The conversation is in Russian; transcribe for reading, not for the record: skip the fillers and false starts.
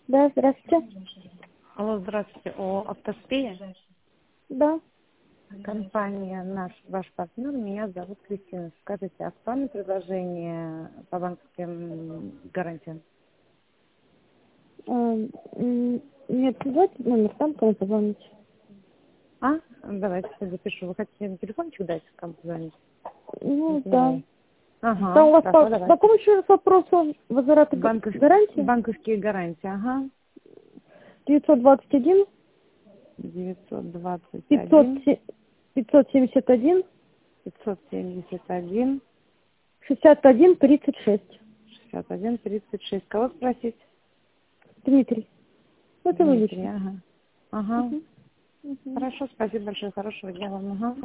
Да, здравствуйте. Алло, здравствуйте. О автоспее? Да. Компания ваш партнер, меня зовут Кристина. Скажите, актуальное предложение по банковским гарантиям? Нет, давайте номер там, кому позвонить. Давайте я запишу. Вы хотите мне телефончик дать, кому позвонить? Ну, да. Извиняюсь. Ага, Там у вас хорошо, по давайте. какому еще раз вопросу возврата гарантии? Банковские гарантии, ага. 921 921 571 571 61 36. 61 36. Кого спросить? Дмитрий. Это вы Дмитрий, лично. ага. Мгм. Хорошо, спасибо большое, хорошего дня вам. Ага.